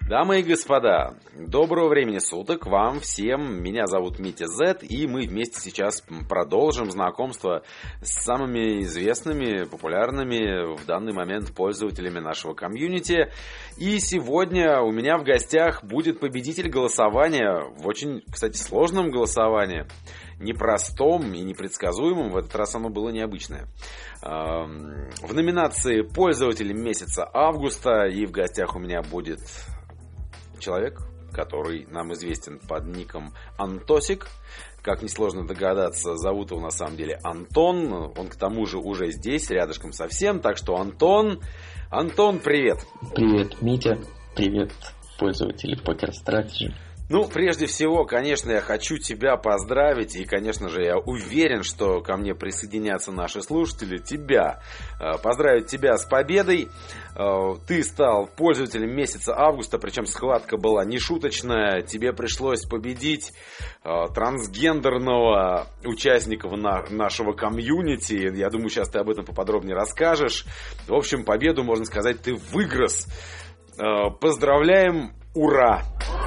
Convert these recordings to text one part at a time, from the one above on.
Дамы и господа, доброго времени суток вам всем. Меня зовут Митя Зет, и мы вместе сейчас продолжим знакомство с самыми известными, популярными в данный момент пользователями нашего комьюнити. И сегодня у меня в гостях будет победитель голосования в очень, кстати, сложном голосовании. Непростом и непредсказуемом, в этот раз оно было необычное. В номинации «Пользователь месяца августа», и в гостях у меня будет человек, который нам известен под ником Антосик. Как несложно догадаться, зовут его на самом деле Антон. Он к тому же уже здесь, рядышком совсем. Так что Антон, привет! Привет, Митя. Привет, пользователи Poker Strategy. Ну, прежде всего, конечно, я хочу тебя поздравить, и, конечно же, я уверен, что ко мне присоединятся наши слушатели, поздравить тебя с победой. Ты стал пользователем месяца августа, причем схватка была нешуточная, тебе пришлось победить трансгендерного участника нашего комьюнити. Я думаю, сейчас ты об этом поподробнее расскажешь. В общем, победу, можно сказать, ты выиграл. Поздравляем, ура!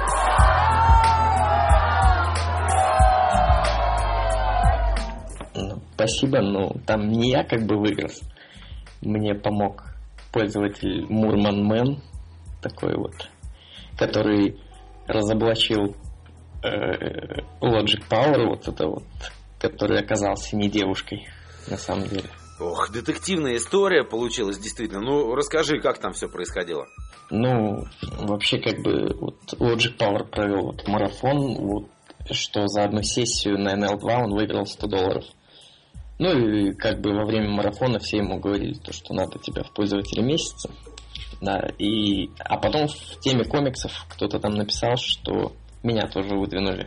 Спасибо, но там не я как бы выиграл. Мне помог пользователь Мурман Мэн, такой вот, который разоблачил Logic Power, вот это вот, который оказался не девушкой на самом деле. Ох, детективная история получилась действительно. Ну, расскажи, как там все происходило. Ну, вообще как бы вот Logic Power провел вот марафон, вот, что за одну сессию на NL2 он выиграл $100. Ну и как бы во время марафона все ему говорили, то, что надо тебя в пользователе месяца. Да, а потом в теме комиксов кто-то там написал, что меня тоже выдвинули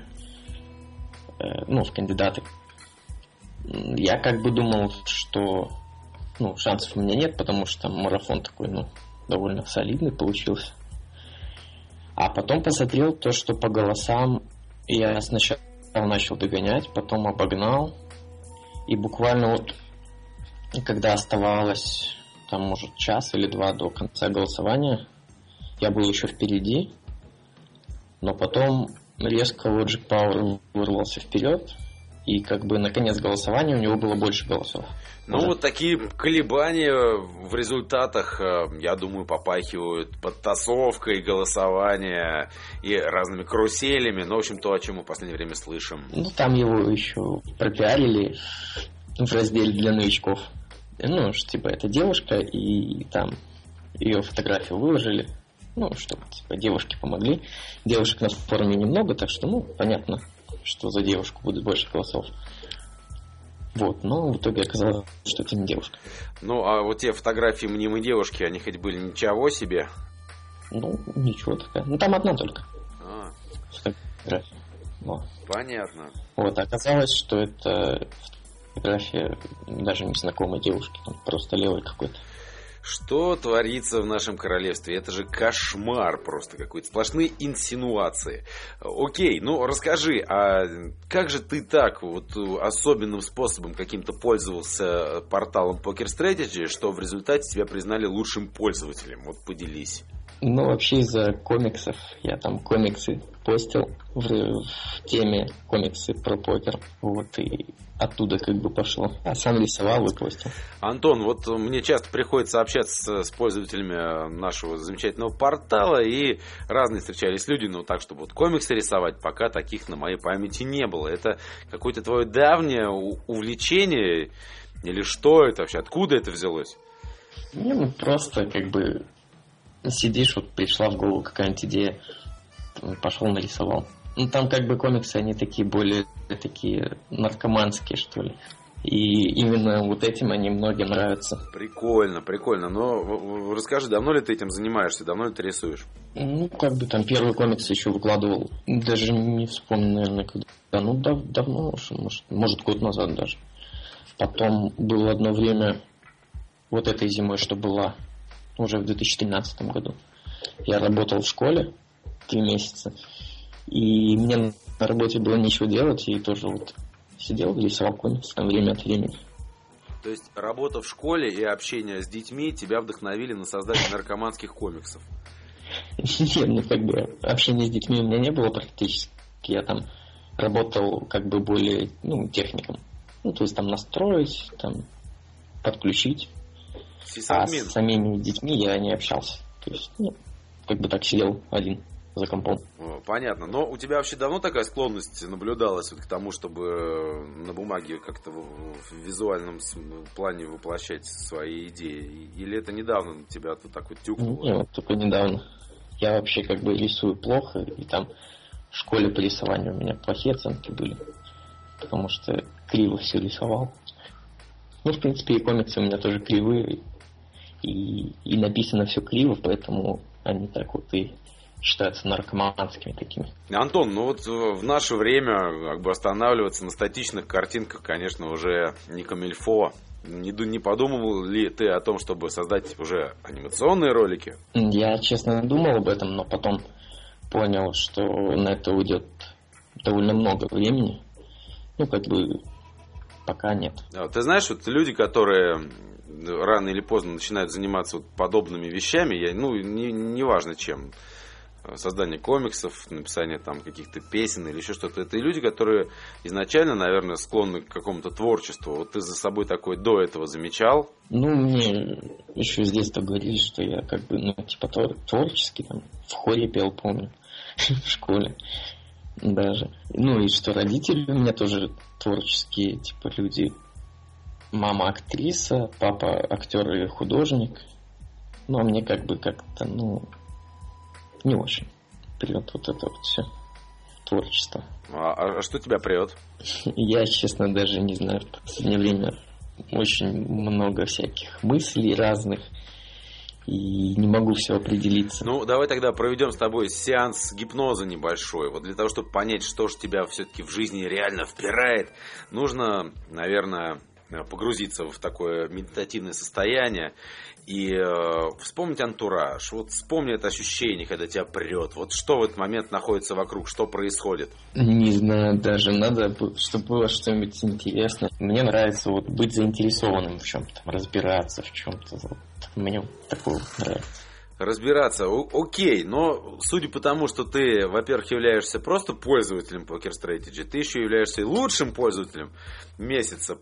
в кандидаты. Я как бы думал, что шансов у меня нет, потому что там марафон такой, довольно солидный получился. А потом посмотрел то, что по голосам я сначала начал догонять, потом обогнал. И буквально вот, когда оставалось, там, может, час или два до конца голосования, я был еще впереди, но потом резко Logic Power вырвался вперед, и как бы на конец голосования у него было больше голосов. Вот такие колебания в результатах, я думаю, попахивают подтасовкой голосования и разными каруселями. В общем, то, о чем мы в последнее время слышим. Там его еще пропиарили в разделе для новичков. Это девушка, и там ее фотографию выложили. Чтобы, девушки помогли. Девушек на форуме немного, так что, понятно, что за девушку будет больше голосов. Но в итоге оказалось, что это не девушка. А вот те фотографии мнимой девушки, они хоть были ничего себе? Ничего такая. Там одна только. Фотография. Понятно. Оказалось, что это фотография даже незнакомой девушки, там просто левой какой-то. Что творится в нашем королевстве? Это же кошмар просто какой-то. Сплошные инсинуации. Окей, расскажи, а как же ты так особенным способом каким-то пользовался порталом Poker Strategy, что в результате тебя признали лучшим пользователем? Поделись. Вообще из-за комиксов. Я там комиксы постил в теме комиксы про покер. И оттуда как бы пошло. А сам рисовал и постил. Антон, мне часто приходится общаться с пользователями нашего замечательного портала, и разные встречались люди, так, чтобы комиксы рисовать, пока таких на моей памяти не было. Это какое-то твое давнее увлечение? Или что это вообще? Откуда это взялось? Просто как бы сидишь, пришла в голову какая-нибудь идея, пошел нарисовал. Там как бы комиксы, они такие более такие наркоманские, что ли. И именно этим они многим нравятся. Прикольно. Но расскажи, давно ли ты этим занимаешься? Давно ли ты рисуешь? Там первый комикс еще выкладывал. Даже не вспомню, наверное, когда. Давно уже, может год назад даже. Потом было одно время, этой зимой, что была, уже в 2013 году. Я работал в школе 3 месяца. И мне на работе было нечего делать, и тоже сидел, рисовал комиксы время от времени. То есть работа в школе и общение с детьми тебя вдохновили на создание наркоманских комиксов? Нет, ну как бы общения с детьми у меня не было практически. Я там работал как бы более, техником. Ну, то есть там настроить, там подключить. А с самими детьми я не общался. То есть, как бы так сидел один за компом. Понятно. Но у тебя вообще давно такая склонность наблюдалась к тому, чтобы на бумаге как-то в визуальном плане воплощать свои идеи? Или это недавно тебя тут так вот тюкнуло? Нет, только недавно. Я вообще как бы рисую плохо, и там в школе по рисованию у меня плохие оценки были, потому что криво все рисовал. Ну, в принципе, и комиксы у меня тоже кривые, и написано все криво, поэтому они так вот и считаются наркоманскими такими. Антон, ну вот в наше время как бы останавливаться на статичных картинках, конечно, уже не камильфо. Не подумывал ли ты о том, чтобы создать уже анимационные ролики? Я, честно, думал об этом, но потом понял, что на это уйдет довольно много времени. Ну, как бы, пока нет. Ты знаешь, вот люди, которые рано или поздно начинают заниматься вот подобными вещами, неважно чем, создание комиксов, написание там каких-то песен или еще что-то, это и люди, которые изначально, наверное, склонны к какому-то творчеству. Вот ты за собой такой до этого замечал? Ну, мне еще с детства говорили, что я как бы, творческий, там, в хоре пел, помню, в школе даже. Ну, и что родители у меня тоже творческие, типа, люди. Мама актриса, папа актер и художник. Ну, а мне как бы как-то, не очень прет вот это вот все творчество. А что тебя прет? Я, честно, даже не знаю. В последнее время очень много всяких мыслей разных, и не могу все определиться. Ну, давай тогда проведем с тобой сеанс гипноза небольшой. Вот для того, чтобы понять, что же тебя все-таки в жизни реально впирает, нужно, наверное, погрузиться в такое медитативное состояние и вспомнить антураж. Вот вспомни это ощущение, когда тебя прет. Вот что в этот момент находится вокруг, что происходит? Не знаю, даже надо, чтобы было что-нибудь интересное. Мне нравится вот быть заинтересованным в чем-то, разбираться в чем-то. Вот. Мне такое нравится. Разбираться, окей, но судя по тому, что ты, во-первых, являешься просто пользователем Poker Strategy, ты еще являешься и лучшим пользователем месяца,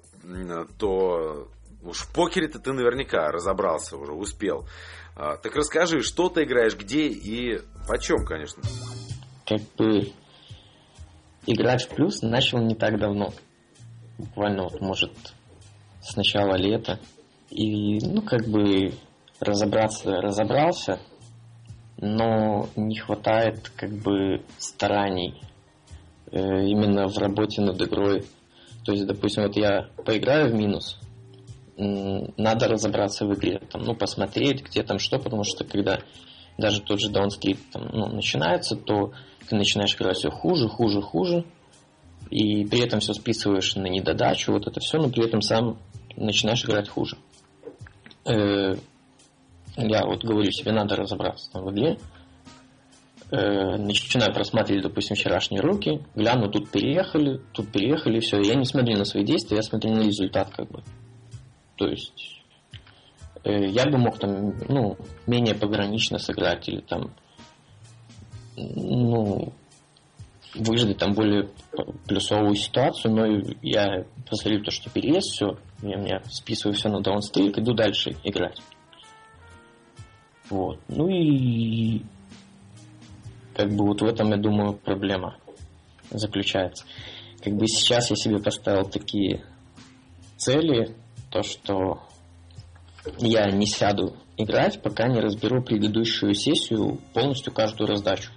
то уж в покере-то ты наверняка разобрался уже, успел. Так расскажи, что ты играешь, где и почем, конечно. Как бы играть в плюс начал не так давно. Буквально вот, может, с начала лета. И, разобрался, но не хватает как бы стараний именно в работе над игрой. То есть, допустим, вот я поиграю в минус, надо разобраться в игре, посмотреть, где там что, потому что когда даже тот же даунстрит начинается, то ты начинаешь играть все хуже, и при этом все списываешь на недодачу, вот это все, но при этом сам начинаешь играть хуже. Я вот говорю себе, надо разобраться в игре. Начинаю просматривать, допустим, вчерашние руки, гляну, тут переехали, все. Я не смотрю на свои действия, я смотрю на результат, как бы. То есть я бы мог менее погранично сыграть или выждать более плюсовую ситуацию, но я посмотрю то, что переезд, все, я списываю все на даунстрик, иду дальше играть. Вот. Ну и как бы вот в этом, я думаю, проблема заключается. Как бы сейчас я себе поставил такие цели, то что я не сяду играть, пока не разберу предыдущую сессию, полностью каждую раздачу.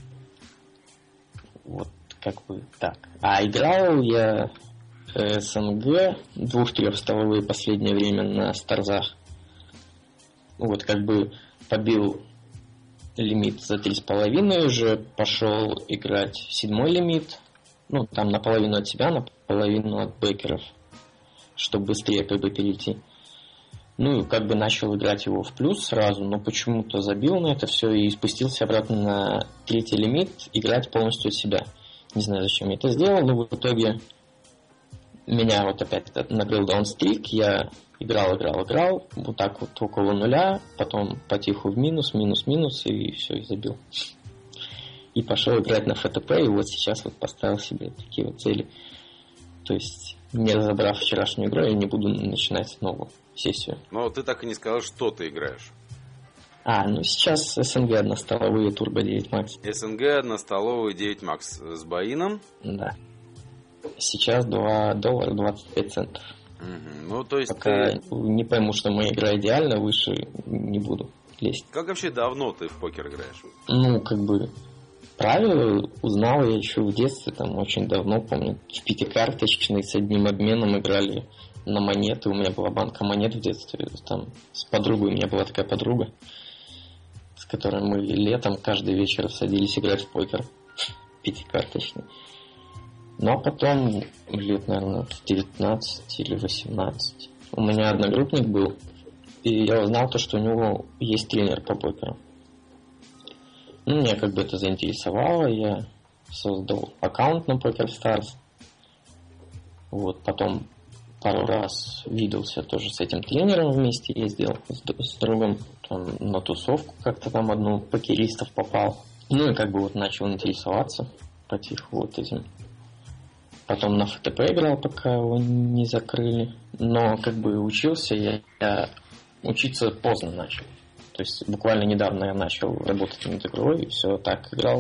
Вот как бы так. А играл я СНГ 2-3 столовые последнее время на старзах. Вот как бы побил лимит за 3,5, уже пошел играть 7-й лимит. Там наполовину от себя, наполовину от бэкеров, чтобы быстрее как бы перейти. Как бы начал играть его в плюс сразу, но почему-то забил на это все и спустился обратно на 3-й лимит, играть полностью от себя. Не знаю, зачем я это сделал, но в итоге меня вот опять набил даунстрик, я играл, вот так вот около нуля, потом потиху в минус, и все, и забил. И пошел играть на ФТП, и вот сейчас вот поставил себе такие вот цели. То есть, не разобрав вчерашнюю игру, я не буду начинать новую сессию. Но ты так и не сказал, что ты играешь. Сейчас СНГ одностоловые Turbo 9 Max. СНГ одностоловые 9 Max с боином? Да. Сейчас $2.25. Ну, то есть пока не пойму, что моя игра идеальна, выше не буду лезть. Как вообще давно ты в покер играешь? Правила узнал я еще в детстве, там очень давно, помню, в пятикарточный с одним обменом играли на монеты. У меня была банка монет в детстве, там с подругой, у меня была такая подруга, с которой мы летом каждый вечер садились играть в покер пятикарточный. Но потом, лет, наверное, в 19 или 18, у меня одногруппник был, и я узнал то, что у него есть тренер по покеру. Меня это заинтересовало, я создал аккаунт на PokerStars. Потом пару раз виделся тоже с этим тренером вместе, ездил с другом там, на тусовку, как-то там одну покеристов попал. Начал интересоваться потиху этим. Потом на ФТП играл, пока его не закрыли. Но учился я учиться поздно начал. То есть буквально недавно я начал работать над игрой и все так играл.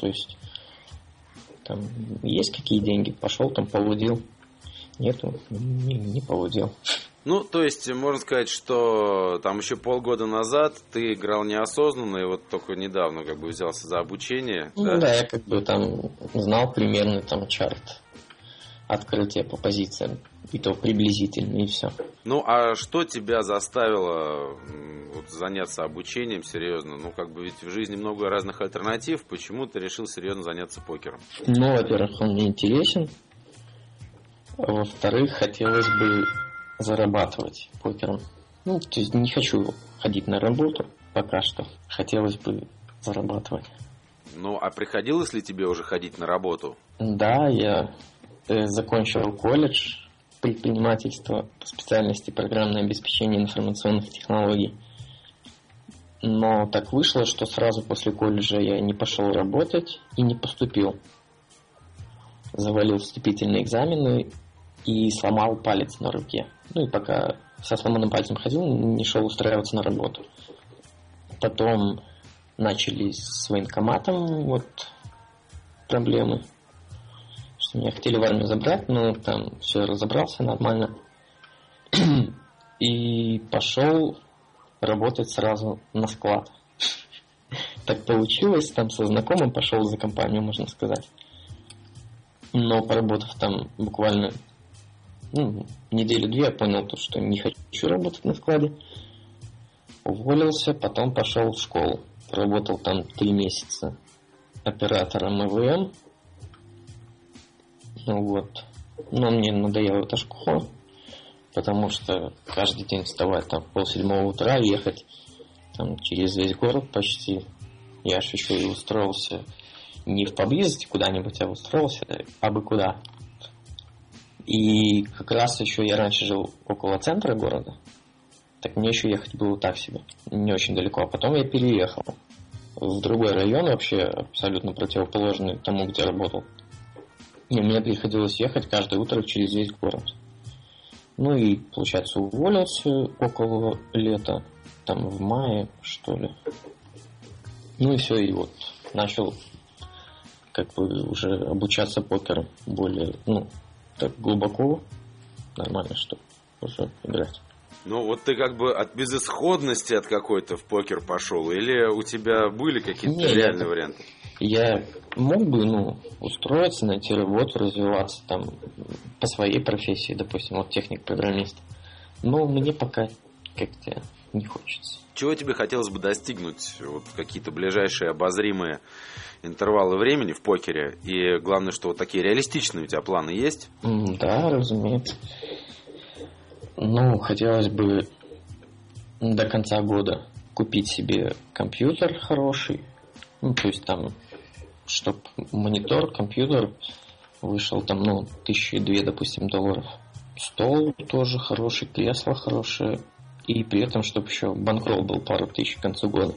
Там есть какие деньги, пошел там полудил. Нету, не полудил. То есть можно сказать, что там еще полгода назад ты играл неосознанно и вот только недавно взялся за обучение. Я там знал примерно там чарт открытия по позициям, и то приблизительно, и все. А что тебя заставило заняться обучением серьезно? Ведь в жизни много разных альтернатив. Почему ты решил серьезно заняться покером? Во-первых, он мне интересен. Во-вторых, хотелось бы зарабатывать покером. То есть не хочу ходить на работу пока что. Хотелось бы зарабатывать. А приходилось ли тебе уже ходить на работу? Да, я закончил колледж предпринимательства по специальности программное обеспечение информационных технологий. Но так вышло, что сразу после колледжа я не пошел работать и не поступил. Завалил вступительные экзамены и сломал палец на руке. И пока со сломанным пальцем ходил, не шел устраиваться на работу. Потом начались с военкоматом проблемы. Что меня хотели в армию забрать, но там все разобрался нормально. И пошел работать сразу на склад. Так получилось, там со знакомым пошел за компанию, можно сказать. Но поработав там буквально неделю-две, я понял, что не хочу работать на складе. Уволился, потом пошел в школу. Работал там 3 месяца оператором ЭВМ. Но мне надоела эта школа, потому что каждый день вставать там в 6:30 утра, ехать там через весь город почти. Я ж еще и устроился не в поблизости куда-нибудь, а устроился абы куда. И как раз еще я раньше жил около центра города, так мне еще ехать было так себе, не очень далеко. А потом я переехал в другой район, вообще абсолютно противоположный тому, где работал. И мне приходилось ехать каждое утро через весь город. И, получается, уволился около лета, там в мае, что ли. И все, и начал уже обучаться покеру более, так глубоко, нормально, что уже играть. Ты от безысходности от какой-то в покер пошел, или у тебя были какие-то реальные варианты? Я мог бы, устроиться, найти работу, развиваться там по своей профессии, допустим, техник-программист. Но мне пока как-то не хочется. Чего тебе хотелось бы достигнуть? Какие-то ближайшие обозримые интервалы времени в покере? И главное, что такие реалистичные у тебя планы есть? Да, разумеется. Хотелось бы до конца года купить себе компьютер хороший. То есть там, чтоб монитор, компьютер вышел там, $1,200, допустим, долларов. Стол тоже хороший, кресло хорошее. И при этом, чтобы еще банкролл был пару тысяч к концу года.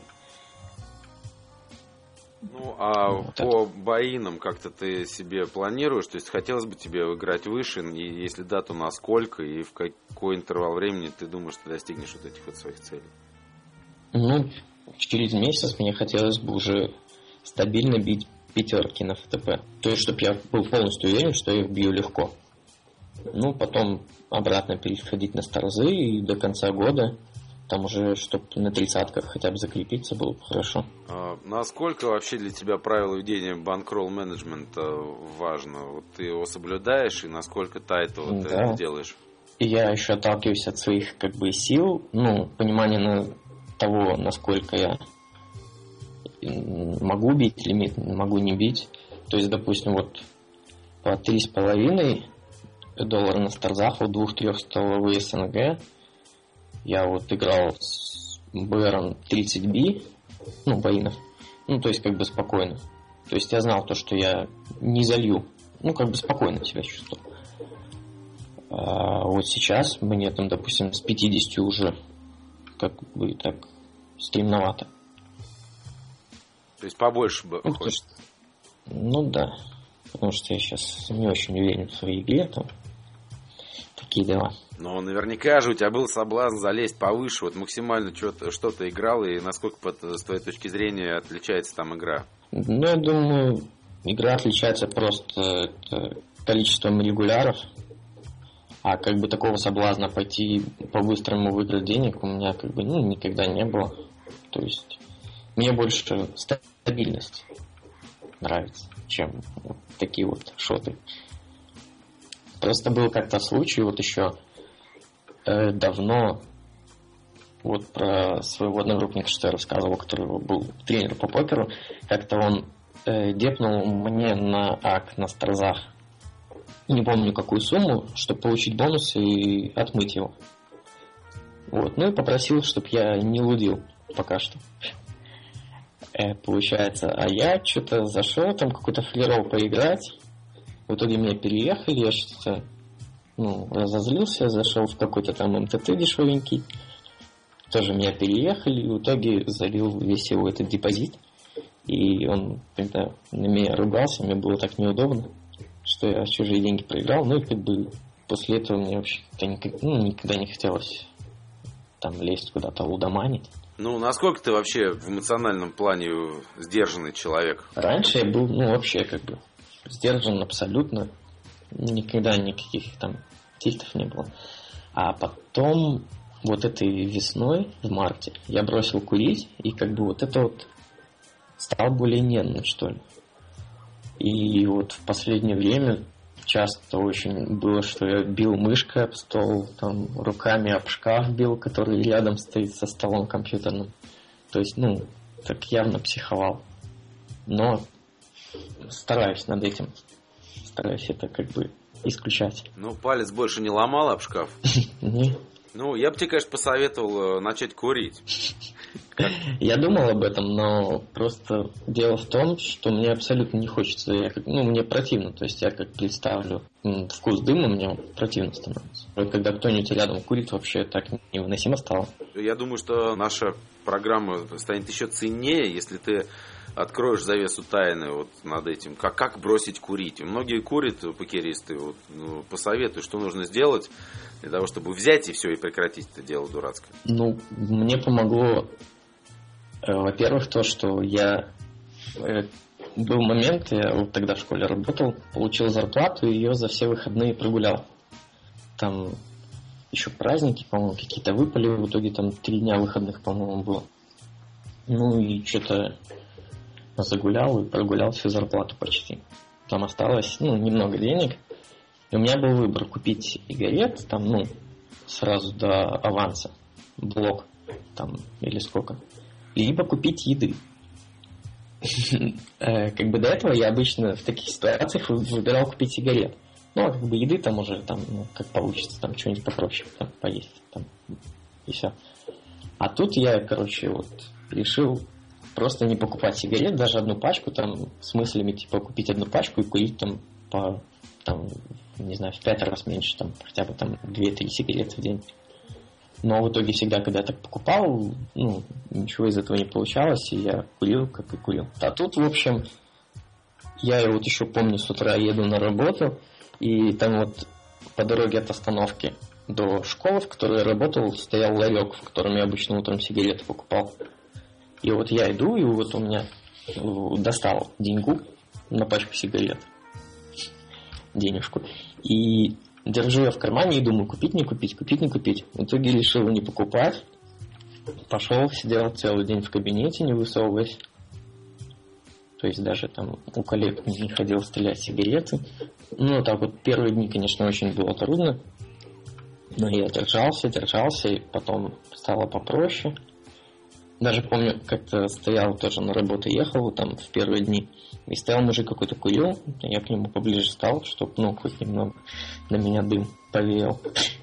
Ну, а вот по боинам как-то ты себе планируешь? То есть хотелось бы тебе играть выше? И если да, то насколько? И в какой интервал времени ты думаешь, ты достигнешь вот этих вот своих целей? Ну, через месяц мне хотелось бы уже стабильно бить пятерки на ФТП. То есть, чтобы я был полностью уверен, что я их бью легко. Ну, потом обратно переходить на старзы и до конца года там уже, чтобы на тридцатках хотя бы закрепиться, было бы хорошо. Насколько вообще для тебя правило ведения банкролл менеджмента важно? Вот ты его соблюдаешь, и насколько тайтово ты это делаешь? И я еще отталкиваюсь от своих как бы сил, ну, понимания того, насколько я могу бить лимит, могу не бить. То есть, допустим, вот по $3,5 на старзах, вот 2-3 столовые СНГ. Я вот играл с БРом 30B, ну, боинов. Ну, то есть, как бы спокойно. То есть, я знал то, что я не залью. Ну, как бы спокойно себя чувствовал. А вот сейчас мне там, допустим, с 50 уже как бы так стремновато. То есть, побольше бы хочешь? Ну, да. Потому что я сейчас не очень уверен в своей игре, там такие дела. Но наверняка же у тебя был соблазн залезть повыше, вот максимально что-то играл, и насколько, с твоей точки зрения, отличается там игра? Ну, я думаю, игра отличается просто количеством регуляров, а как бы такого соблазна пойти по-быстрому выиграть денег у меня как бы никогда не было. То есть мне больше стабильность нравится, чем вот такие вот шоты. Просто был как-то случай, вот еще давно, вот про своего одногруппника, что я рассказывал, который был тренер по покеру, как-то он депнул мне на ак на старзах, не помню какую сумму, чтобы получить бонусы и отмыть его. Вот, ну и попросил, чтобы я не лудил пока что. Получается, а я что-то зашел, там какой-то флерол поиграть. В итоге меня переехали, я что-то разозлился, зашел в какой-то там МТТ дешевенький. Тоже меня переехали, и в итоге залил весь его этот депозит. И он тогда на меня ругался, мне было так неудобно, что я чужие деньги проиграл. Ну и как бы после этого мне вообще никогда не хотелось там лезть куда-то лудоманить. Ну, насколько ты вообще в эмоциональном плане сдержанный человек? Раньше я был, вообще как бы сдержан абсолютно. Никогда никаких там тильтов не было. А потом вот этой весной, в марте, я бросил курить, и как бы вот это вот стал более нервным, что ли. И вот в последнее время часто очень было, что я бил мышкой об стол, там руками об шкаф бил, который рядом стоит со столом компьютерным. То есть, так явно психовал. Но стараюсь над этим. Стараюсь это как бы исключать. Ну, палец больше не ломал об шкаф? Нет. Ну, я бы тебе, конечно, посоветовал начать курить. Я думал об этом, но просто дело в том, что мне абсолютно не хочется. Мне противно. То есть я как представлю вкус дыма, мне противно становится. Когда кто-нибудь рядом курит, вообще так невыносимо стало. Я думаю, что наша программа станет еще ценнее, если ты откроешь завесу тайны вот над этим. Как бросить курить? Многие курят, покеристы. Вот, посоветуй, что нужно сделать для того, чтобы взять и все, и прекратить это дело дурацкое. Мне помогло, во-первых, то, что я... Был момент, я вот тогда в школе работал, получил зарплату, и ее за все выходные прогулял. Там еще праздники, по-моему, какие-то выпали, в итоге там 3 дня выходных, по-моему, было. И что-то загулял и прогулял всю зарплату почти. Там осталось, немного денег. И у меня был выбор купить сигарет, там, сразу до аванса, блок, там, или сколько, либо купить еды. Как бы до этого я обычно в таких ситуациях выбирал купить сигарет. А как бы еды там уже, там, как получится, там, что-нибудь попроще, там, поесть, там, и все. А тут я, решил просто не покупать сигарет, даже одну пачку, там, с мыслями, типа, купить одну пачку и курить там по не знаю, в 5 раз меньше, там, хотя бы там 2-3 сигареты в день. Но в итоге всегда, когда я так покупал, ну, ничего из этого не получалось, и я курил, как и курил. А тут, в общем, я вот еще помню, с утра еду на работу, и там вот по дороге от остановки до школы, в которой я работал, стоял ларек, в котором я обычно утром сигареты покупал. И вот я иду, и вот у меня достал деньгу на пачку сигарет, денежку, и держу я в кармане и думаю, купить, не купить, купить, не купить. В итоге решил не покупать. Пошел, сидел целый день в кабинете, не высовываясь. То есть даже там у коллег не ходил стрелять сигареты. Ну, так вот, первые дни, конечно, очень было трудно. Но я держался, и потом стало попроще. Даже помню, как-то стоял тоже на работу, ехал там в первые дни. И стоял мужик какой-то курил, я к нему поближе стал, чтобы, ну, хоть немного на меня дым повеял.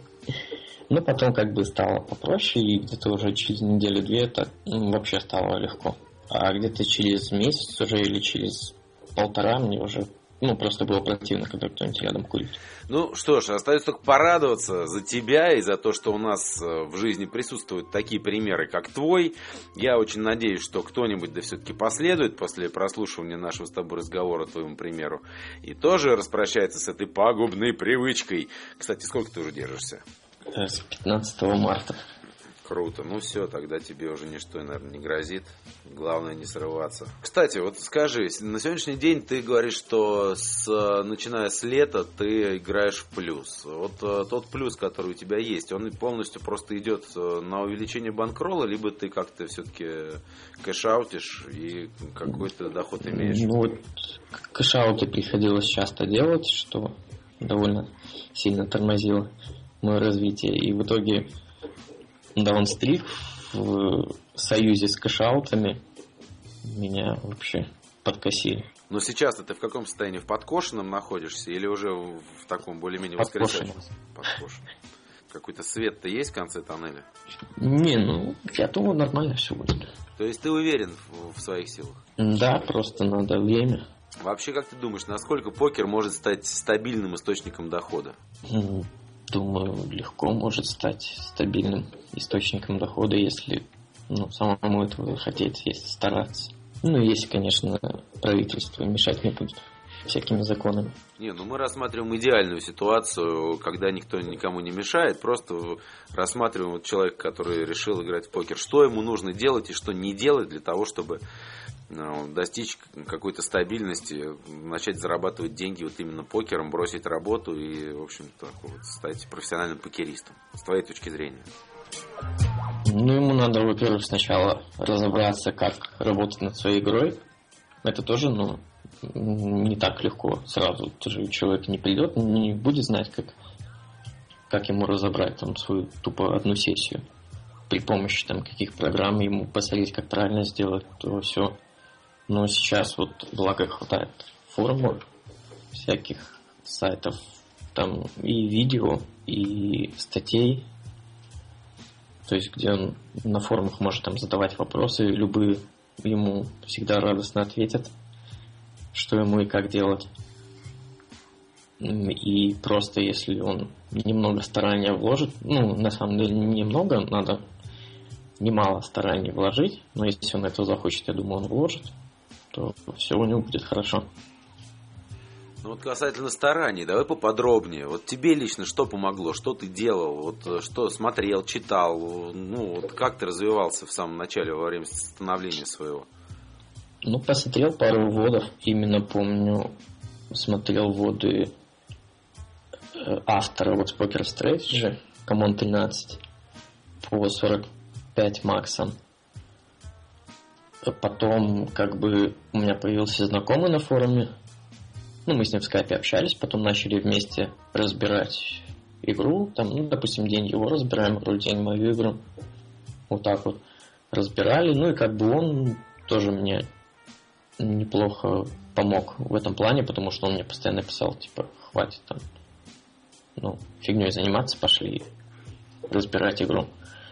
Но потом как бы стало попроще, и где-то уже через неделю-две это вообще стало легко. А где-то через месяц уже или через 1,5 мне уже, ну, просто было противно, когда кто-нибудь рядом курит. Ну что ж, остается только порадоваться за тебя и за то, что у нас в жизни присутствуют такие примеры, как твой. Я очень надеюсь, что кто-нибудь да все-таки последует после прослушивания нашего с тобой разговора, твоему примеру, и тоже распрощается с этой пагубной привычкой. Кстати, сколько ты уже держишься? С 15 марта. Круто. Ну все, тогда тебе уже ничто, наверное, не грозит. Главное не срываться. Кстати, вот скажи, на сегодняшний день ты говоришь, что начиная с лета ты играешь в плюс. Вот тот плюс, который у тебя есть, он полностью просто идет на увеличение банкролла, либо ты как-то все-таки кэш-аутишь и какой-то доход имеешь? Ну вот кэш-ауты приходилось часто делать, что довольно сильно тормозило мое развитие. И в итоге даунстрик в союзе с кэш-аутами меня вообще подкосили. Но сейчас ты в каком состоянии? В подкошенном находишься или уже в таком более-менее воскресающем? Подкошенном. Какой-то свет-то есть в конце тоннеля? Не, ну, я думаю, нормально все будет. То есть ты уверен в своих силах? Да, просто надо время. Вообще, как ты думаешь, насколько покер может стать стабильным источником дохода? Думаю, легко может стать стабильным источником дохода, если самому этого хотеть, если стараться. Ну, если, конечно, правительство мешать не будет всякими законами. Не, мы рассматриваем идеальную ситуацию, когда никто никому не мешает, просто рассматриваем вот человека, который решил играть в покер, что ему нужно делать и что не делать для того, чтобы достичь какой-то стабильности, начать зарабатывать деньги вот именно покером, бросить работу и, в общем-то, вот, стать профессиональным покеристом, с твоей точки зрения. Ну, ему надо, во-первых, сначала разобраться, как работать над своей игрой. Это тоже, не так легко сразу. Человек не придет, не будет знать, как ему разобрать там свою тупо одну сессию. При помощи там каких программ ему посмотреть, как правильно сделать, то все. Но сейчас вот, благо, хватает форумов, всяких сайтов, там и видео, и статей. То есть, где он на форумах может там задавать вопросы, любые ему всегда радостно ответят, что ему и как делать. И просто если он немного старания вложит, на самом деле немного, надо немало стараний вложить, но если он этого захочет, я думаю, он вложит, то все у него будет хорошо. Ну вот касательно стараний, давай поподробнее. Вот тебе лично что помогло, что ты делал, вот что смотрел, читал, вот как ты развивался в самом начале во время становления своего? Посмотрел пару вводов, именно помню, смотрел вводы автора вот Poker Strategy, Common 13 по 45 максом. Потом у меня появился знакомый на форуме. Мы с ним в скайпе общались, потом начали вместе разбирать игру. Там, допустим, день его разбираем, день мою игру. Вот так вот разбирали. И он тоже мне неплохо помог в этом плане, потому что он мне постоянно писал, хватит там, фигней заниматься, пошли разбирать игру.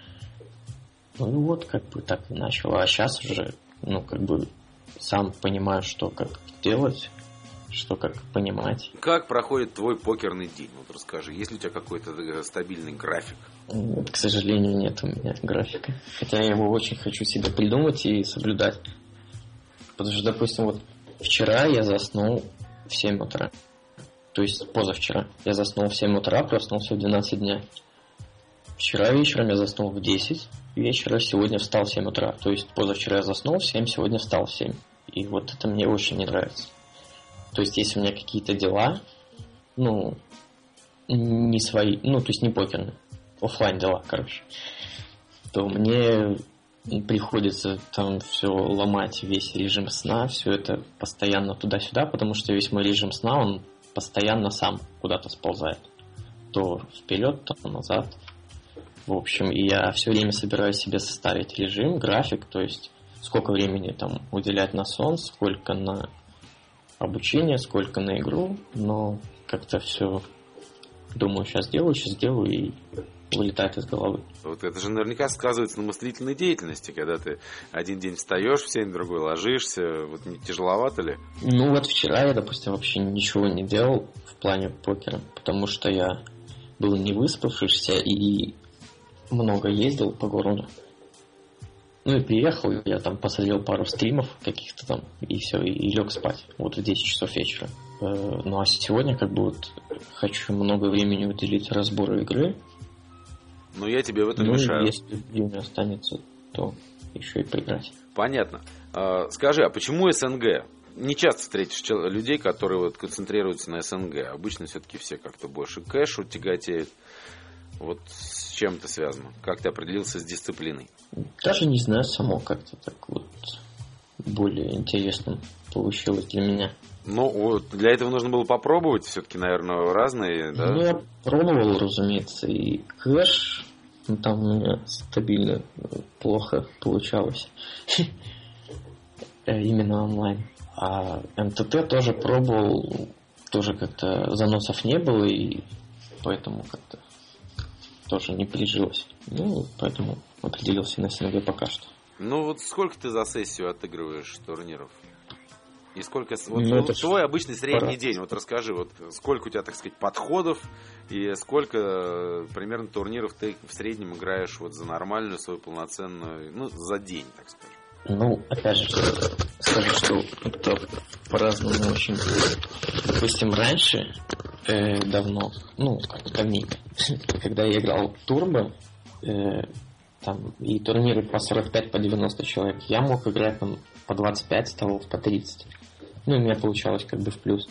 Так и начал. А сейчас уже, сам понимаю, что как делать, что как понимать. Как проходит твой покерный день? Вот расскажи, есть ли у тебя какой-то стабильный график? К сожалению, нет у меня графика. Хотя я его очень хочу себе придумать и соблюдать. Потому что, допустим, вот вчера я заснул в 7 утра. То есть позавчера. Я заснул в 7 утра, проснулся в 12 дня. Вчера вечером я заснул в 10 вечера, сегодня встал в 7 утра. То есть позавчера я заснул в 7, сегодня встал в 7. И вот это мне очень не нравится. То есть если у меня какие-то дела, ну, не свои, ну, то есть не покерные, офлайн дела, короче, то мне приходится там все ломать, весь режим сна, все это постоянно туда-сюда, потому что весь мой режим сна, он постоянно сам куда-то сползает. То вперед, то назад. В общем, и я все время собираюсь себе составить режим, график, то есть сколько времени там уделять на сон, сколько на обучение, сколько на игру, но как-то все думаю, сейчас сделаю и вылетает из головы. Вот это же наверняка сказывается на мыслительной деятельности, когда ты один день встаешь в 7, другой ложишься, вот не тяжеловато ли? Ну вот вчера я, допустим, вообще ничего не делал в плане покера, потому что я был не выспавшийся и много ездил по городу. Ну и приехал, я там посмотрел пару стримов каких-то там, и все, и лег спать. Вот в 10 часов вечера. Ну а сегодня как бы вот хочу много времени уделить разбору игры. Но я тебе в этом мешаю. Если время останется, то еще и поиграть. Понятно. Скажи, а почему СНГ? Не часто встретишь людей, которые вот концентрируются на СНГ. Обычно все-таки все как-то больше кэшу тяготеют. Вот с чем это связано? Как ты определился с дисциплиной? Даже не знаю, само как-то так вот более интересным получилось для меня. Ну, вот для этого нужно было попробовать, все-таки, наверное, разные, да? Ну, я пробовал, разумеется, и кэш, но там у меня стабильно плохо получалось. Именно онлайн. А МТТ тоже пробовал, тоже как-то заносов не было, и поэтому как-то тоже не прижилось. Ну, поэтому определился на СНГ пока что. Ну, вот сколько ты за сессию отыгрываешь турниров? И сколько... Ну, твой обычный средний день, вот расскажи, вот сколько у тебя, так сказать, подходов и сколько примерно турниров ты в среднем играешь вот за нормальную свою полноценную, ну, за день, так скажем. Ну, опять же, скажу, что это по-разному очень. Допустим, раньше, давно, ну, давненько, когда я играл в турбо, там, и турниры по 45, по 90 человек, я мог играть там по 25 столов, по 30. Ну, у меня получалось как бы в плюс.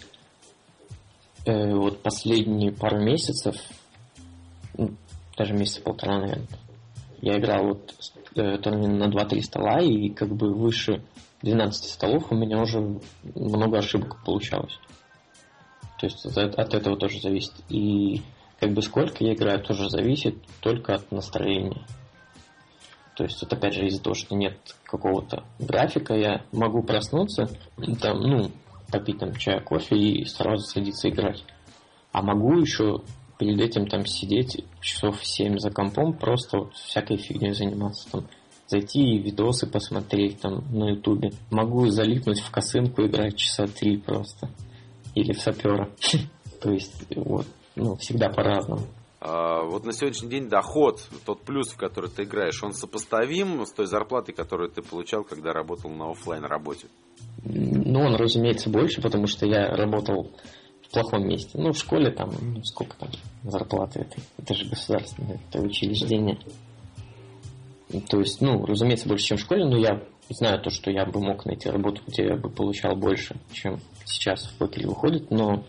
Вот последние пару месяцев, даже месяца полтора, наверное, я играл вот турнир на 2-3 стола, и как бы выше 12 столов у меня уже много ошибок получалось. То есть от этого тоже зависит. И как бы сколько я играю, тоже зависит только от настроения. То есть вот опять же из-за того, что нет какого-то графика, я могу проснуться, там, ну, попить там чай, кофе и сразу садиться играть. А могу еще перед этим там сидеть часов 7 за компом, просто вот всякой фигней заниматься. Там, зайти и видосы посмотреть там на ютубе. Могу залипнуть в косынку, играть часа 3 просто. Или в сапера. То есть вот, ну, всегда по-разному. Вот на сегодняшний день доход, тот плюс, в который ты играешь, он сопоставим с той зарплатой, которую ты получал, когда работал на офлайн работе? Ну, он, разумеется, больше, потому что я работал в плохом месте. Ну, в школе там, ну, сколько там зарплаты, это же государственное, это учреждение. То есть, ну, разумеется, больше, чем в школе, но я знаю то, что я бы мог найти работу, где я бы получал больше, чем сейчас в покере выходит, но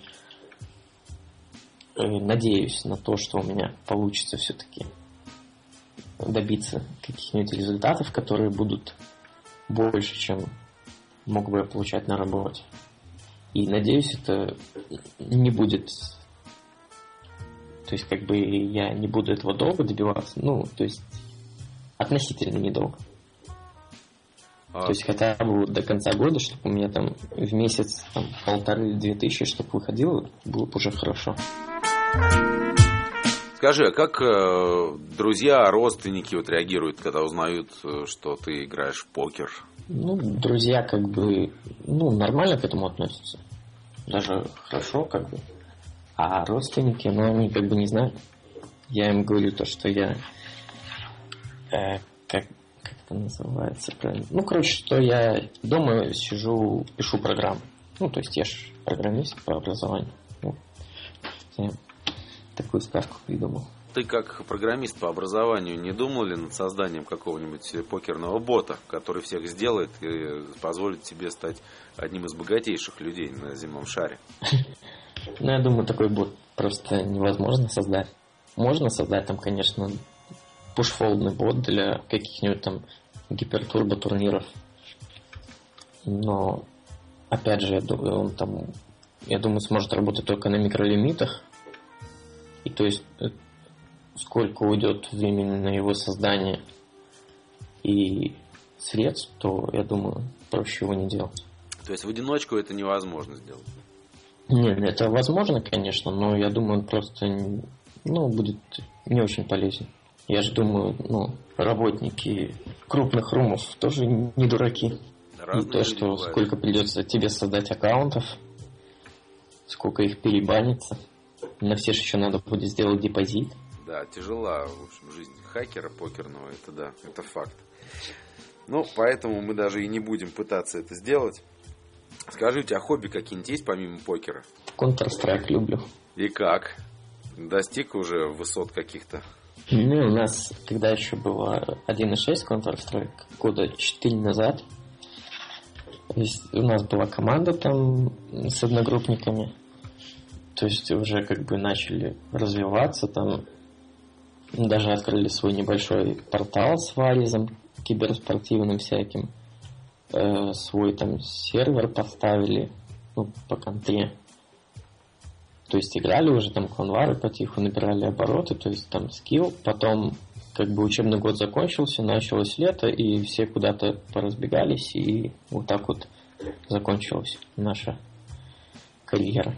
надеюсь на то, что у меня получится все-таки добиться каких-нибудь результатов, которые будут больше, чем мог бы я получать на работе. И надеюсь, это не будет... То есть, как бы я не буду этого долго добиваться. Ну, то есть, относительно недолго. То есть, хотя бы до конца года, чтобы у меня там в месяц там, 1500-2000, чтобы выходило, было бы уже хорошо. Скажи, а как друзья, родственники вот реагируют, когда узнают, что ты играешь в покер? Ну, друзья как бы, ну, нормально к этому относятся. даже хорошо, как бы. А родственники, ну, они как бы не знают. Я им говорю то, что я... как это называется правильно? Ну, короче, что я дома сижу, пишу программы. Ну, то есть я же программист по образованию. Вот. Я такую сказку придумал. Ты как программист по образованию не думал ли над созданием какого-нибудь покерного бота, который всех сделает и позволит тебе стать одним из богатейших людей на земном шаре? Ну, я думаю, такой бот просто невозможно создать. Можно создать там, конечно, пушфолдный бот для каких-нибудь там гипертурбо турниров. Но, опять же, он там, я думаю, сможет работать только на микролимитах. И то есть сколько уйдет времени на его создание и средств, то, я думаю, проще его не делать. То есть в одиночку это невозможно сделать? Нет, это возможно, конечно, но я думаю, он просто будет не очень полезен. Я же думаю, работники крупных румов тоже не дураки. Разные и то, что бывают. Сколько придется тебе создать аккаунтов, сколько их перебанится. На все же еще надо будет сделать депозит. Да, тяжела, в общем, жизнь хакера покерного, это да, это факт. Ну, поэтому мы даже и не будем пытаться это сделать. Скажи, у тебя хобби какие-нибудь есть помимо покера? Counter-Strike люблю. И как? Достиг уже высот каких-то? Ну, у нас, когда еще было 1.6 Counter-Strike, года 4 назад, то есть у нас была команда там с одногруппниками, то есть уже как бы начали развиваться, там даже открыли свой небольшой портал с варизом киберспортивным всяким, свой там сервер поставили, по контре. То есть играли уже там кланвары потиху, набирали обороты, то есть там скилл. Потом как бы учебный год закончился, началось лето, и все куда-то поразбегались, и вот так вот закончилась наша карьера.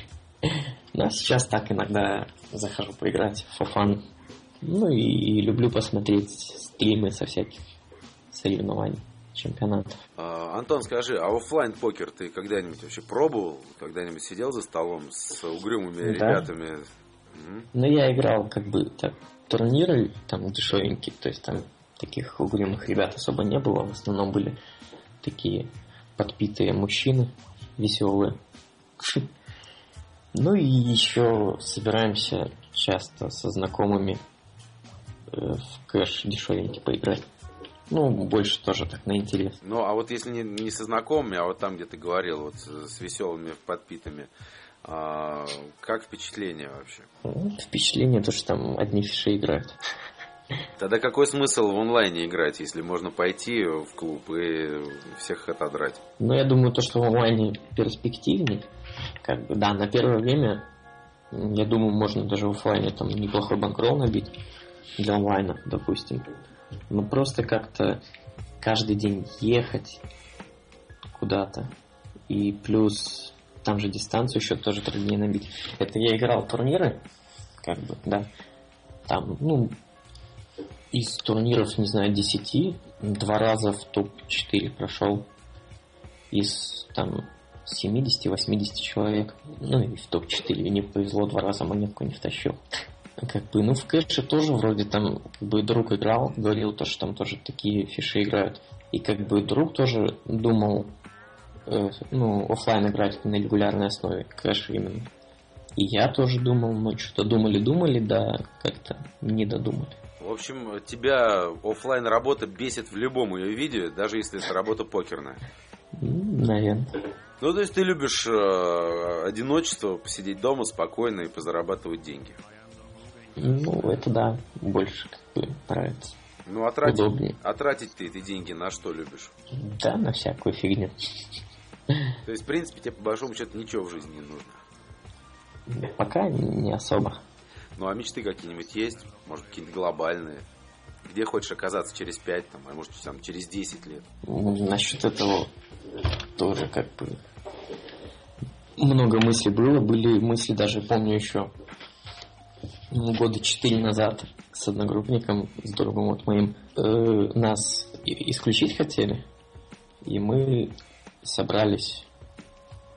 Но сейчас так иногда захожу поиграть for fun. Ну и люблю посмотреть стримы со всяких соревнований, чемпионатов. Антон, скажи, а оффлайн покер ты когда-нибудь вообще пробовал? Когда-нибудь сидел за столом с угрюмыми ребятами? Ну, я играл как бы так, турниры там дешевенькие, то есть там таких угрюмых ребят особо не было. В основном были такие подпитые мужчины, веселые. Ну и еще собираемся часто со знакомыми в кэш дешевенький поиграть. Ну, больше тоже так на интерес. Ну, а вот если не со знакомыми, а вот там, где ты говорил, вот с веселыми подпитыми, как впечатление вообще? Впечатление то, что там одни фиши играют. Тогда какой смысл в онлайне играть, если можно пойти в клуб и всех отодрать? Ну, я думаю, то, что в онлайне перспективней. Как бы, да, на первое время, я думаю, можно даже в офлайне там неплохой банкролл набить для онлайна, допустим. Но просто как-то каждый день ехать куда-то. И плюс там же дистанцию еще тоже труднее набить. Это я играл в турниры, как бы, да. Там, из турниров, не знаю, 10, 2 раза в топ-4 прошел. Из там 70-80 человек. Ну и в топ-4 не повезло, 2 раза монетку не втащил. Как бы, в кэше тоже вроде там как бы друг играл, говорил то, что там тоже такие фиши играют. И как бы друг тоже думал офлайн играть на регулярной основе, кэш именно. И я тоже думал, что-то думали, да как-то не додумали. В общем, тебя офлайн работа бесит в любом ее виде, даже если это работа покерная. Наверное. Ну, то есть ты любишь одиночество, посидеть дома спокойно и позарабатывать деньги. Ну, это да, больше как бы нравится. Ну, удобнее. А тратить ты эти деньги на что любишь? Да, на всякую фигню. То есть, в принципе, тебе по большому счету ничего в жизни не нужно? Пока не особо. Ну, а мечты какие-нибудь есть? Может, какие-нибудь глобальные? Где хочешь оказаться через 5, а может, через 10 лет? Насчет этого тоже как бы много мыслей было. Были мысли, даже помню еще года 4 назад с одногруппником, с другом вот моим, нас исключить хотели. И мы собрались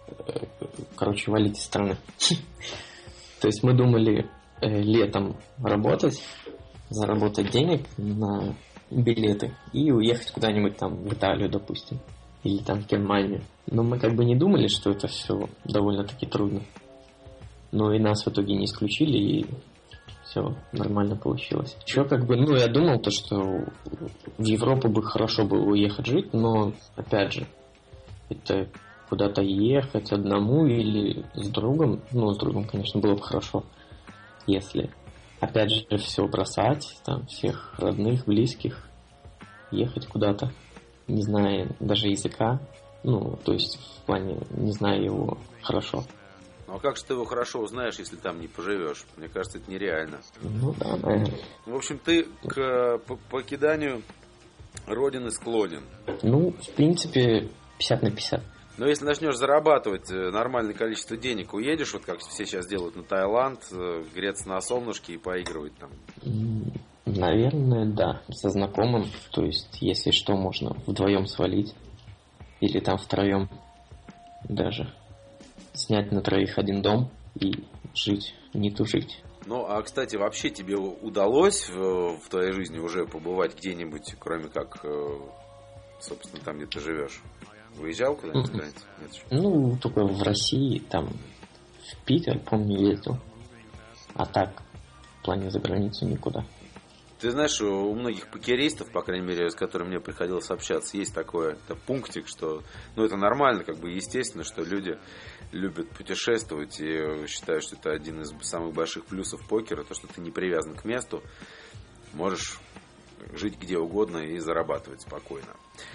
короче, валить из страны. То есть мы думали летом работать, заработать денег на билеты и уехать куда-нибудь там в Италию, допустим, или там в Германию. Но мы как бы не думали, что это все довольно-таки трудно. Но и нас в итоге не исключили, и все нормально получилось. Еще как бы, я думал то, что в Европу бы хорошо было уехать жить, но, опять же, это куда-то ехать одному или с другом, с другом, конечно, было бы хорошо, если, опять же, все бросать, там, всех родных, близких, ехать куда-то, не зная даже языка, то есть, в плане, не зная его хорошо. Ну, а как же ты его хорошо узнаешь, если там не поживешь? Мне кажется, это нереально. Да, наверное. В общем, ты к покиданию родины склонен. В принципе, 50/50. Но если начнешь зарабатывать нормальное количество денег, уедешь, вот как все сейчас делают, на Таиланд, греться на солнышке и поигрывать там? Наверное, да. Со знакомым. То есть, если что, можно вдвоем свалить. Или там втроем даже. Снять на 3 один дом и жить, не тужить. Ну, а, кстати, вообще тебе удалось в твоей жизни уже побывать где-нибудь, кроме как, собственно, там, где ты живешь? Выезжал куда-нибудь за границу? Нет, только в России, там, в Питер, помню, ездил. А так, в плане за границу никуда. Ты знаешь, у многих покеристов, по крайней мере, с которыми мне приходилось общаться, есть такой пунктик, что, это нормально, как бы естественно, что люди любят путешествовать и считают, что это один из самых больших плюсов покера, то, что ты не привязан к месту, можешь жить где угодно и зарабатывать спокойно.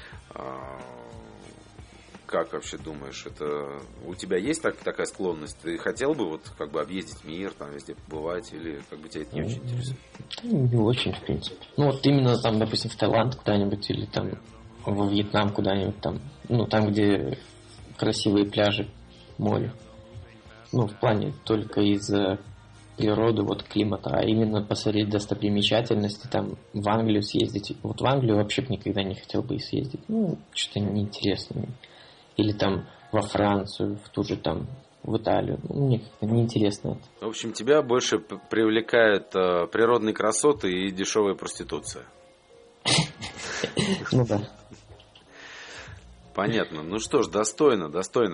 Как вообще думаешь, это у тебя есть такая склонность? Ты хотел бы объездить мир, там везде побывать, или тебя это не очень интересует? Не очень, в принципе. Именно там, допустим, в Таиланд куда-нибудь, или там во Вьетнам куда-нибудь там, там, где красивые пляжи, море. В плане только из-за природы, климата, а именно посмотреть достопримечательности, там, в Англию съездить. В Англию вообще бы никогда не хотел бы и съездить. Что-то неинтересно. Или там во Францию, в ту же там, в Италию. Мне как-то неинтересно это. В общем, тебя больше привлекают природные красоты и дешевая проституция. Да. Понятно. Ну что ж, достойно.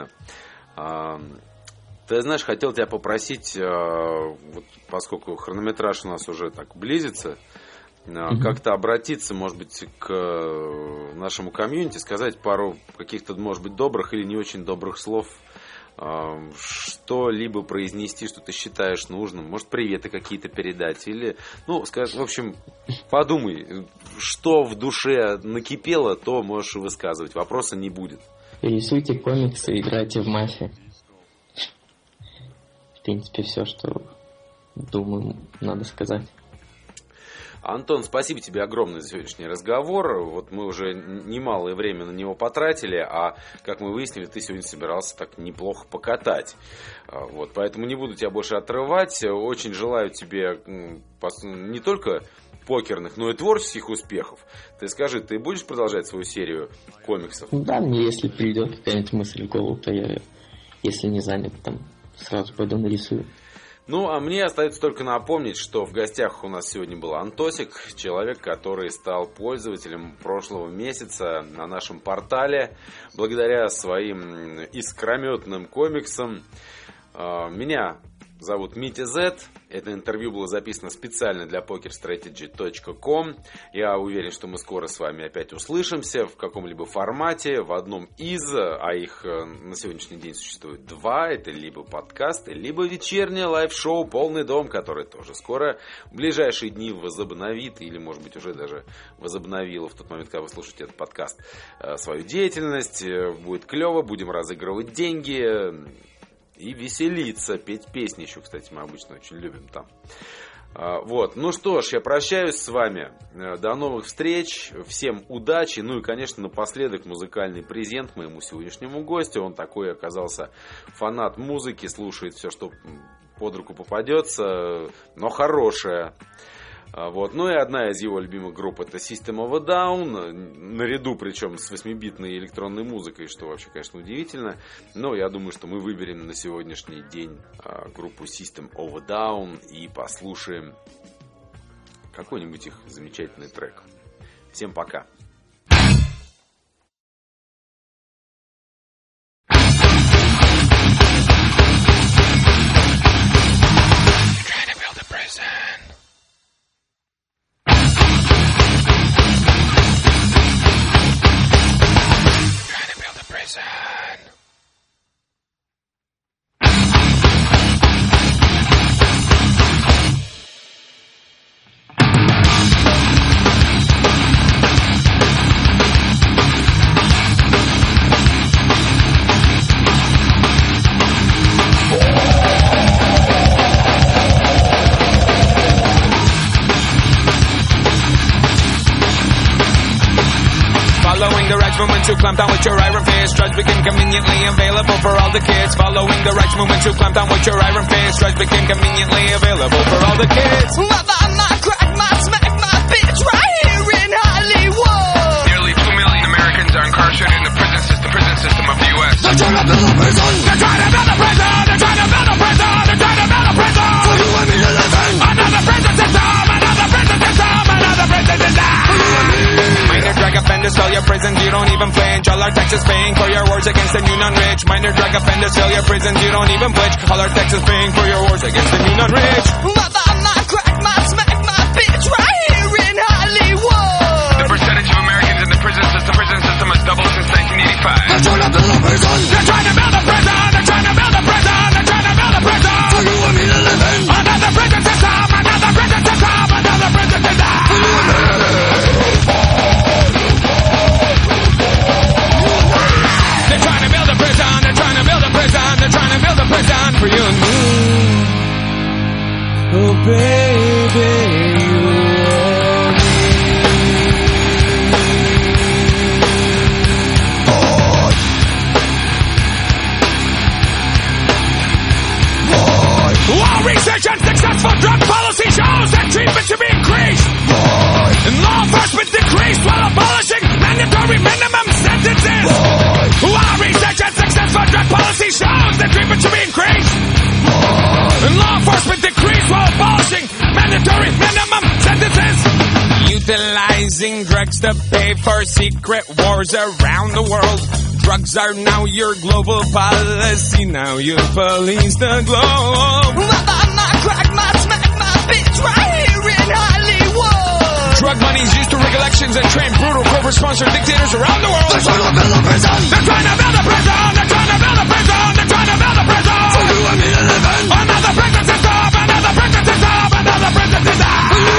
Ты знаешь, хотел тебя попросить, поскольку хронометраж у нас уже так близится, как-то обратиться, может быть, к нашему комьюнити, сказать пару каких-то, может быть, добрых или не очень добрых слов, что-либо произнести, что ты считаешь нужным, может, приветы какие-то передать, или, сказать, в общем, подумай, что в душе накипело, то можешь высказывать, вопроса не будет. Рисуйте комиксы, играйте в мафию. В принципе, все, что думаю, надо сказать. Антон, спасибо тебе огромное за сегодняшний разговор. Мы уже немалое время на него потратили, а, как мы выяснили, ты сегодня собирался так неплохо покатать. Поэтому не буду тебя больше отрывать. Очень желаю тебе не только покерных, но и творческих успехов. Ты скажи, ты будешь продолжать свою серию комиксов? Да, мне если придет какая-нибудь мысль в голову, то я, если не занят, там сразу пойду нарисую. А мне остается только напомнить, что в гостях у нас сегодня был Антосик, человек, который стал пользователем прошлого месяца на нашем портале, благодаря своим искрометным комиксам. Меня зовут Митя Z. Это интервью было записано специально для pokerstrategy.com. Я уверен, что мы скоро с вами опять услышимся в каком-либо формате, в одном из, а их на сегодняшний день существует 2. Это либо подкасты, либо вечернее лайв-шоу «Полный дом», который тоже скоро в ближайшие дни возобновит, или, может быть, уже даже возобновила в тот момент, когда вы слушаете этот подкаст, свою деятельность. Будет клево, будем разыгрывать деньги и веселиться, петь песни еще, кстати, мы обычно очень любим там. Ну что ж, я прощаюсь с вами. До новых встреч. Всем удачи. И, конечно, напоследок музыкальный презент моему сегодняшнему гостю. Он такой оказался фанат музыки, слушает все, что под руку попадется, но хорошее. Вот. Ну и одна из его любимых групп — это System of a Down, наряду причем с 8-битной электронной музыкой, что вообще, конечно, удивительно. Но я думаю, что мы выберем на сегодняшний день группу System of a Down и послушаем какой-нибудь их замечательный трек. Всем пока! To clamp down with your iron fist, drugs became conveniently available for all the kids. Following the rights movement to clamp down with your iron fist, drugs became conveniently available for all the kids. My crack, my smack, my bitch, right here in Hollywood. Nearly 2 million Americans are incarcerated in the prison system of the U.S. They're trying to build a prison. They're trying to build a prison. They're trying to build a prison. They're trying to build a prison. For you and me to live in. Another prison system. Another prison system. Another prison system. For you and me. Minor drug offenders fill your prisons, you don't even flinch. All our taxes paying for your wars against the new non-rich. Minor drug offenders fill your prisons, you don't even flinch. All our taxes paying for your wars against the new non-rich. My crack, my smack, my bitch, right here in Hollywood. The percentage of Americans in the prison system has doubled since 1985. They're trying to build a prison. They're trying to build a prison. They're trying to build a prison. They're trying to build a prison. For you and me to live in. Another prison system. Another prison system. Another prison system. For you and me. They're trying to build a prison, they're trying to build a prison, they're trying to build a prison for you and me. Oh baby, you and me. While research and successful drug policy shows that treatment should be increased, and law enforcement decreased while abolishing mandatory minimum sentences. While research and successful drug policy shows that treatment should be increased, and law enforcement decreased while abolishing mandatory minimum sentences. Utilizing drugs to pay for secret wars around the world. Drugs are now your global policy. Now you police the globe. My crack, my smack, my bitch, right here in Hollywood. Drug money is used to rig elections and train brutal corporate-sponsored dictators around the world. They're trying to build a prison. They're trying to build a prison. They're trying to build a prison. They're trying to build a prison. For you and me to live in. Another prison system. Another prison system. Another prison system.